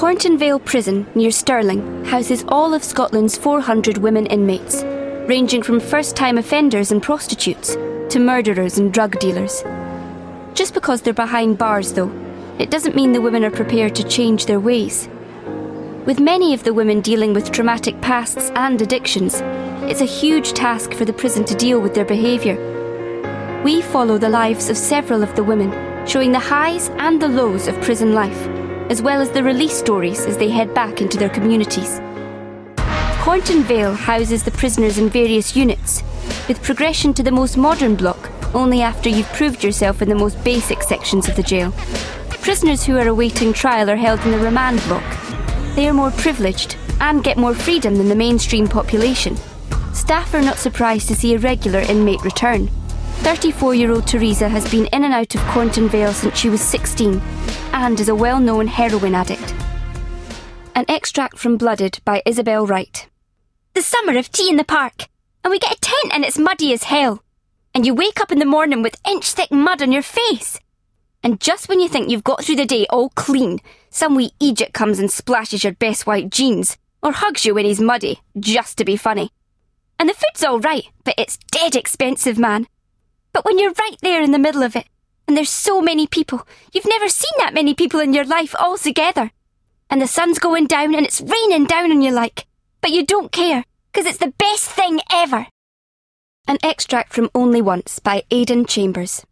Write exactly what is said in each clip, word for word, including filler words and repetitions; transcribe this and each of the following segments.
Cornton Vale Prison, near Stirling, houses all of Scotland's four hundred women inmates, ranging from first-time offenders and prostitutes to murderers and drug dealers. Just because they're behind bars, though, it doesn't mean the women are prepared to change their ways. With many of the women dealing with traumatic pasts and addictions, it's a huge task for the prison to deal with their behaviour. We follow the lives of several of the women, showing the highs and the lows of prison life, as well as the release stories as they head back into their communities. Cornton Vale houses the prisoners in various units, with progression to the most modern block only after you've proved yourself in the most basic sections of the jail. Prisoners who are awaiting trial are held in the remand block. They are more privileged and get more freedom than the mainstream population. Staff are not surprised to see a regular inmate return. thirty-four-year-old Teresa has been in and out of Cornton Vale since she was sixteen and is a well-known heroin addict. An extract from Blooded by Isabel Wright. The summer of tea in the park, and we get a tent and it's muddy as hell. And you wake up in the morning with inch-thick mud on your face. And just when you think you've got through the day all clean, some wee Egypt comes and splashes your best white jeans, or hugs you when he's muddy, just to be funny. And the food's all right, but it's dead expensive, man. But when you're right there in the middle of it, and there's so many people, you've never seen that many people in your life all together. And the sun's going down and it's raining down on you like, but you don't care, because it's the best thing ever. An extract from Only Once by Aidan Chambers.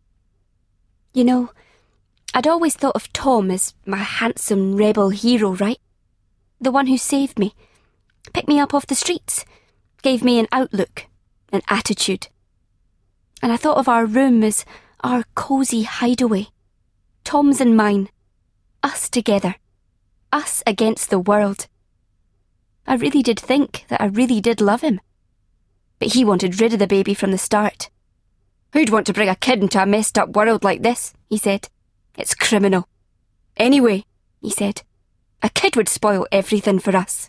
You know, I'd always thought of Tom as my handsome rebel hero, right? The one who saved me, picked me up off the streets, gave me an outlook, an attitude. And I thought of our room as our cosy hideaway. Tom's and mine. Us together. Us against the world. I really did think that I really did love him. But he wanted rid of the baby from the start. Who'd want to bring a kid into a messed up world like this, he said. It's criminal. Anyway, he said, a kid would spoil everything for us.